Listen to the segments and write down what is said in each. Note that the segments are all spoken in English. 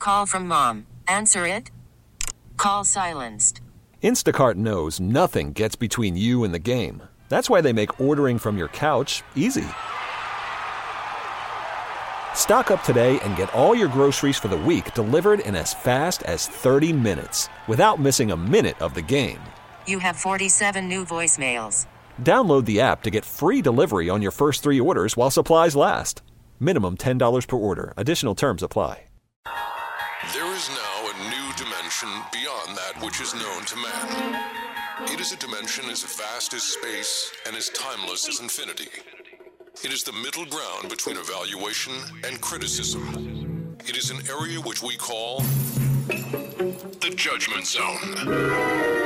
Call from mom. Answer it. Call silenced. Instacart knows nothing gets between you and the game. That's why they make ordering from your couch easy. Stock up today and get all your groceries for the week delivered in as fast as 30 minutes without missing a minute of the game. You have 47 new voicemails. Download the app to get free delivery on your first 3 orders while supplies last. Minimum $10 per order. Additional terms apply. There is now a new dimension beyond that which is known to man. It is a dimension as vast as space and as timeless as infinity. It is the middle ground between evaluation and criticism. It is an area which we call the Judgment Zone.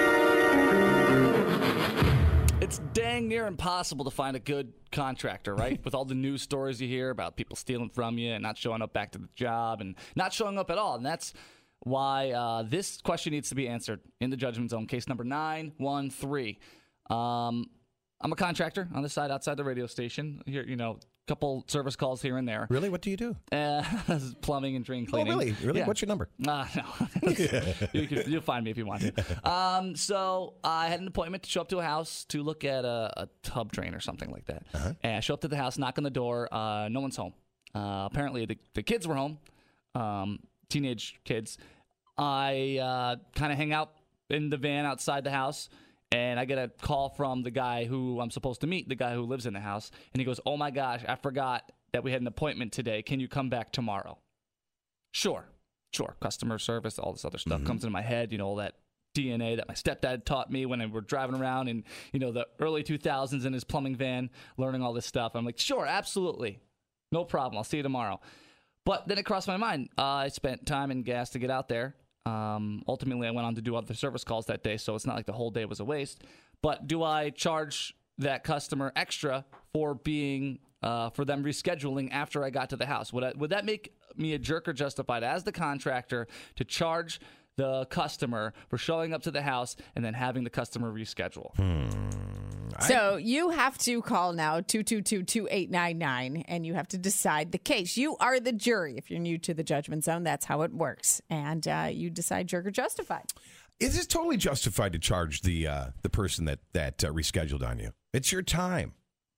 It's dang near impossible to find a good contractor, right? With all the news stories you hear about people stealing from you and not showing up back to the job and not showing up at all. And that's why this question needs to be answered in the Judgment Zone. Case number 913. I'm a contractor on the side outside the radio station. Here, couple service calls here and there. Really? What do you do? Plumbing and drain cleaning. Oh, really? Really? Yeah. What's your number? No. You'll find me if you want to. So I had an appointment to show up to a house to look at a tub drain or something like that. Uh-huh. And I show up to the house, knock on the door. No one's home. Apparently the kids were home, teenage kids. I kind of hang out in the van outside the house. And I get a call from the guy who I'm supposed to meet, the guy who lives in the house. And he goes, "Oh, my gosh, I forgot that we had an appointment today. Can you come back tomorrow?" Sure. Customer service, all this other stuff comes into my head, all that DNA that my stepdad taught me when we were driving around in, the early 2000s in his plumbing van, learning all this stuff. I'm like, sure, absolutely. No problem. I'll see you tomorrow. But then it crossed my mind. I spent time and gas to get out there. Ultimately, I went on to do other service calls that day, so it's not like the whole day was a waste. But do I charge that customer extra for being for them rescheduling after I got to the house? Would that make me a jerk or justified as the contractor to charge the customer for showing up to the house and then having the customer reschedule? So you have to call now 222-2899 and you have to decide the case. You are the jury. If you're new to the Judgment Zone, that's how it works. And you decide jerk or justified. Is it totally justified to charge the person that rescheduled on you? It's your time.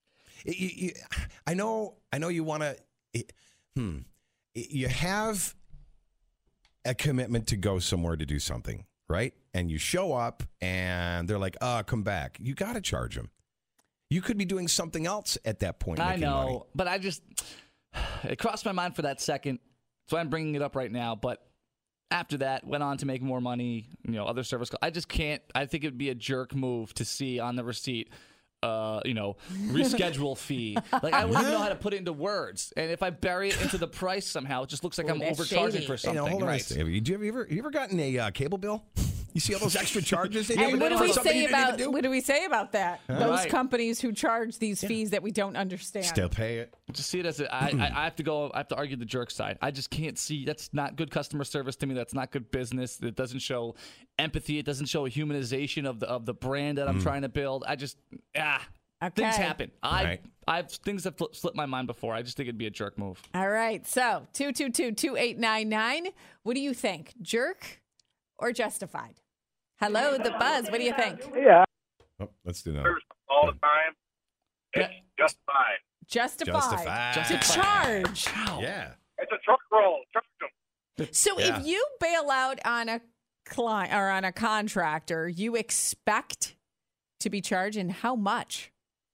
I know you want to. You have a commitment to go somewhere to do something, right? And you show up, and they're like, come back. You got to charge them. You could be doing something else at that point. I know, money. but it crossed my mind for that second, so I'm bringing it up right now. But after that, went on to make more money, other service calls. I just can't. I think it would be a jerk move to see on the receipt, reschedule fee. Like, I wouldn't know how to put it into words. And if I bury it into the price somehow, it just looks like I'm overcharging for something. Hold on. Right. Have you ever gotten a cable bill? You see all those extra charges? And what do we say about that? Those Right. companies who charge these fees that we don't understand. Still pay it. Just see it as I have to argue the jerk side. I just can't see. That's not good customer service to me. That's not good business. It doesn't show empathy. It doesn't show a humanization of the brand that I'm trying to build. Things happen. Things have slipped my mind before. I just think it'd be a jerk move. All right. So 222-2899. What do you think? Jerk or justified? Hello, The Buzz. What do you think? Yeah. Oh, let's do that. All the time. It's justified. Justified. To charge. Wow. Yeah. It's a truck roll. Charge them. So if you bail out on a client or on a contractor, you expect to be charged, and how much?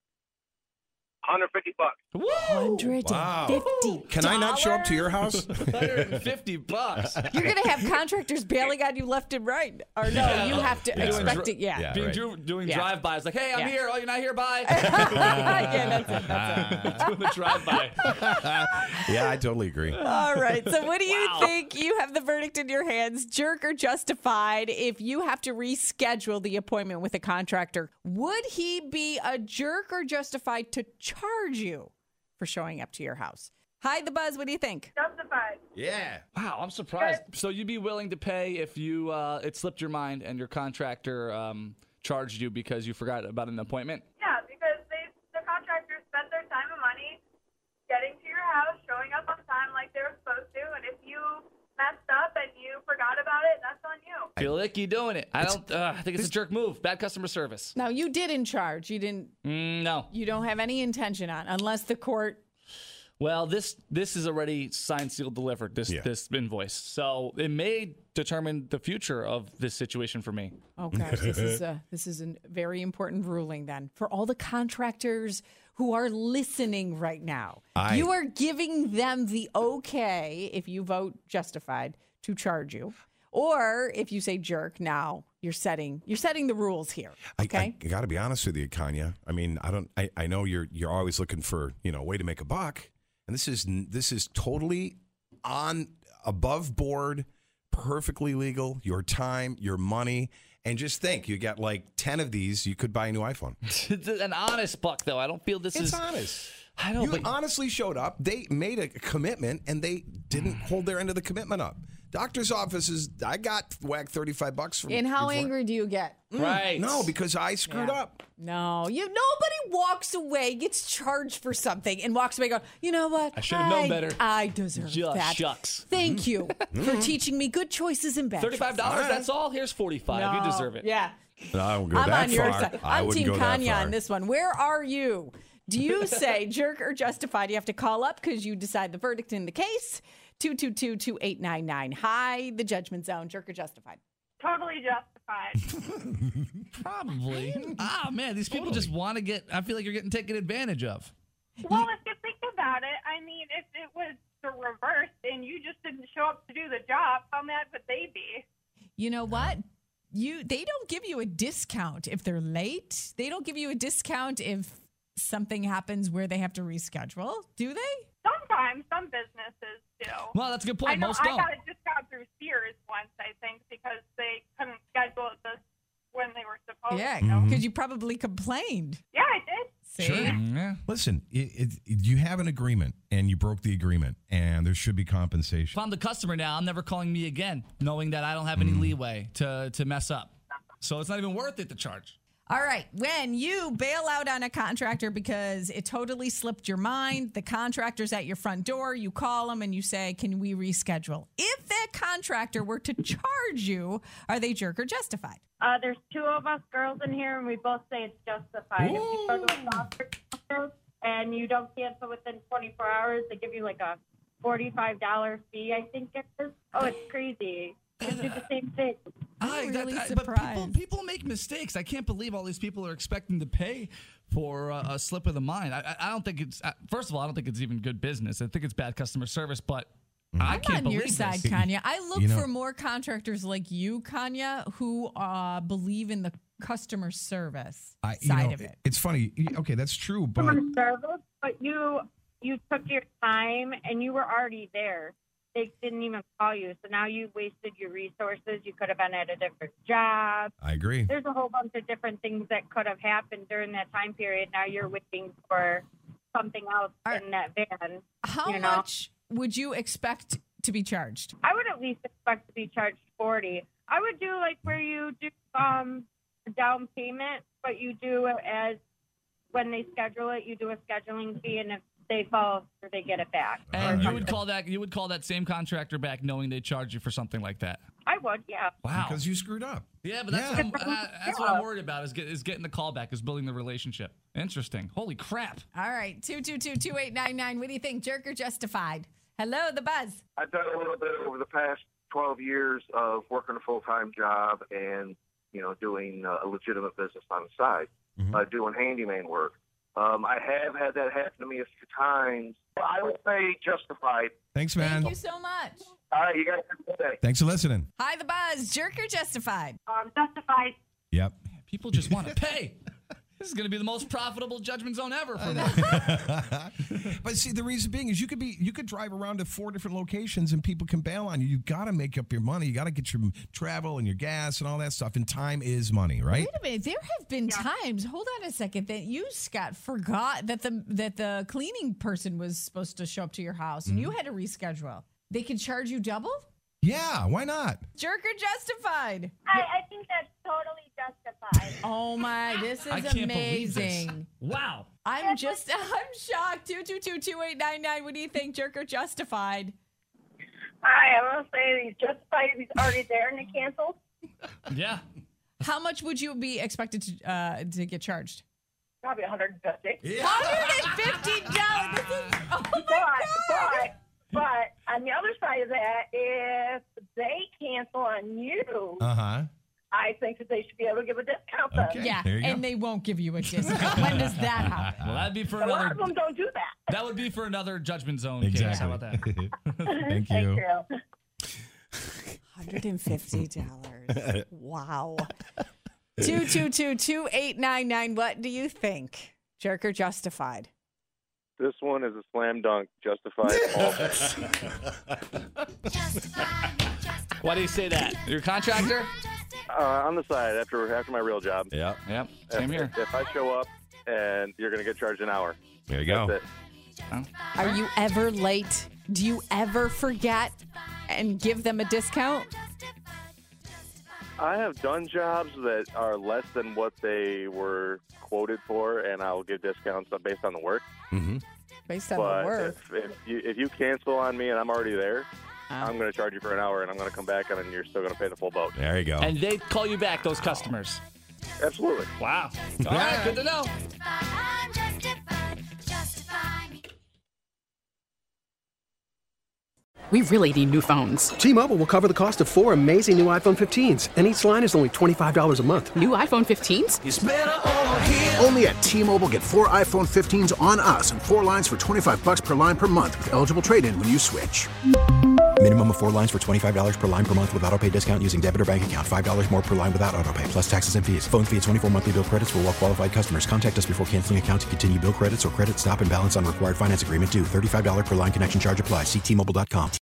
$150. $150. Can I not show up to your house? $150. You're going to have contractors bailing on you left and right. Or no, you have to expect it. Yeah. Doing drive-bys. Like, hey, I'm here. Oh, you're not here? Bye. Yeah, that's it. Doing the drive-by. Yeah, I totally agree. All right. So what do you think? You have the verdict in your hands. Jerk or justified? If you have to reschedule the appointment with a contractor, would he be a jerk or justified to charge you for showing up to your house? Hi, The Buzz. What do you think? Justified. Yeah. Wow, I'm surprised. So you'd be willing to pay if you it slipped your mind and your contractor charged you because you forgot about an appointment? Yeah, because the contractors spent their time and money getting to your house, showing up on time like they were supposed to, and if you messed Feel icky doing it. I think it's a jerk move. Bad customer service. Now, you didn't charge. You didn't. No. You don't have any intention on, unless the court. Well, this is already signed, sealed, delivered, this invoice. So it may determine the future of this situation for me. Oh, gosh. This is a very important ruling then. For all the contractors who are listening right now, you are giving them the okay, if you vote justified, to charge you. Or if you say jerk, now you're setting the rules here. Okay, I got to be honest with you, Kanya. I mean, I know you're always looking for a way to make a buck, and this is totally on above board, perfectly legal. Your time, your money, and just think, you got like 10 of these, you could buy a new iPhone. An honest buck, though. I don't feel this is honest. I know, you honestly showed up. They made a commitment, and they didn't hold their end of the commitment up. Doctor's offices, I got whacked $35 from. And how angry do you get? Right. No, because I screwed up. No, nobody walks away, gets charged for something, and walks away going, you know what? I should have known better. I deserve that. Shucks. Thank you for teaching me good choices and bad choices. $35, that's all. Here's $45. No. You deserve it. Yeah. No, I won't go I'm that on your far. side. I I'm wouldn't Team go that Kanya far. on this one. Where are you? Do you say jerk or justified? You have to call up because you decide the verdict in the case. 222-2899. Hi, the Judgment Zone. Jerk or justified? Totally justified. Probably. Man, these people just want to get. I feel like you're getting taken advantage of. Well, if you think about it, I mean, if it was the reverse and you just didn't show up to do the job, how mad would they be? You know what? They don't give you a discount if they're late. They don't give you a discount if something happens where they have to reschedule, do they? Sometimes, some businesses do. Well, that's a good point. I know, Most I don't. got a discount through Sears once, I think, because they couldn't schedule it when they were supposed Yeah, to. because you probably complained. Yeah, I did. See? Sure. Yeah. Listen, you have an agreement, and you broke the agreement, and there should be compensation. If I'm the customer now, I'm never calling me again, knowing that I don't have any leeway to mess up. So it's not even worth it to charge. All right. When you bail out on a contractor because it totally slipped your mind, the contractor's at your front door, you call them and you say, can we reschedule? If that contractor were to charge you, are they jerk or justified? There's two of us girls in here, and we both say it's justified. If you go to a doctor and you don't cancel within 24 hours, they give you like a $45 fee, I think it is. Oh, it's crazy. They do the same thing. I'm really But surprised. people make mistakes. I can't believe all these people are expecting to pay for a slip of the mind. I don't think it's, first of all, I don't think it's even good business. I think it's bad customer service, but I can't I'm on believe your side, this. Kanya. I look for more contractors like you, Kanya, who believe in the customer service side of it. It's funny. Okay, that's true, but Customer service, but you took your time and you were already there. They didn't even call you, so now you wasted your resources. You could have been at a different job. I agree. There's a whole bunch of different things that could have happened during that time period. Now you're waiting for something else in that van. How much would you expect to be charged? I would at least expect to be charged $40. I would do like where you do a down payment, but you do it as when they schedule it, you do a scheduling fee, and if they fall through, they get it back. And you would call that same contractor back knowing they charge you for something like that. I would, yeah. Wow. Because you screwed up. Yeah, but that's what I'm worried about is getting the call back, is building the relationship. Interesting. Holy crap. All right, 222-2899. What do you think, jerk or justified? Hello, the Buzz. I've done a little bit over the past 12 years of working a full-time job and, doing a legitimate business on the side, doing handyman work. I have had that happen to me a few times. I would say justified. Thanks, man. Thank you so much. All right, you guys have a good day. Thanks for listening. Hi, the Buzz. Jerk or justified? Justified. Yep. People just want to pay. This is going to be the most profitable Judgment Zone ever for me. But see, the reason being is you could drive around to 4 different locations and people can bail on you. You got to make up your money. You got to get your travel and your gas and all that stuff. And time is money, right? Wait a minute. There have been times, hold on a second, that you, Scott, forgot that the cleaning person was supposed to show up to your house and you had to reschedule. They could charge you double? Yeah, why not? Jerk or justified? I think that's totally justified. Oh my, this I is can't believe amazing. this. Wow. I'm shocked. 222-2899. What do you think, jerk or justified? I'm going to say he's justified if he's already there and they canceled. Yeah. How much would you be expected to get charged? Probably $150. Yeah. $150. This is, oh my God. But on the other side of that, if they cancel on you, I think that they should be able to give a discount then. Okay. Yeah, There you and go. they won't give you a discount. When does that happen? Well, that'd be for A lot another. of them don't do that. That would be for another Judgment Zone Exactly. case. How about that? Thank Thank you. you. $150. Wow. 222-2899. What do you think? Jerk or justified? This one is a slam dunk, justified all day. Why do you say that? You're a contractor? On the side, after my real job. Yeah. Yep. Same here. If I show up and you're going to get charged an hour. There you go. That's it. Are you ever late? Do you ever forget and give them a discount? I have done jobs that are less than what they were quoted for, and I'll give discounts based on the work. Mm-hmm. Based on But the work. if you cancel on me and I'm already there, I'm going to charge you for an hour, and I'm going to come back, and then you're still going to pay the full boat. There you go. And they call you back, those customers. Absolutely. Wow. All right, good to know. We really need new phones. T-Mobile will cover the cost of 4 amazing new iPhone 15s, and each line is only $25 a month. New iPhone 15s? It's better over here. Only at T-Mobile, get 4 iPhone 15s on us and 4 lines for $25 per line per month with eligible trade-in when you switch. Minimum of 4 lines for $25 per line per month with autopay discount using debit or bank account. $5 more per line without autopay, plus taxes and fees. Phone fee at 24 monthly bill credits for well-qualified customers. Contact us before canceling account to continue bill credits or credit stop and balance on required finance agreement due. $35 per line connection charge applies. See T-Mobile.com.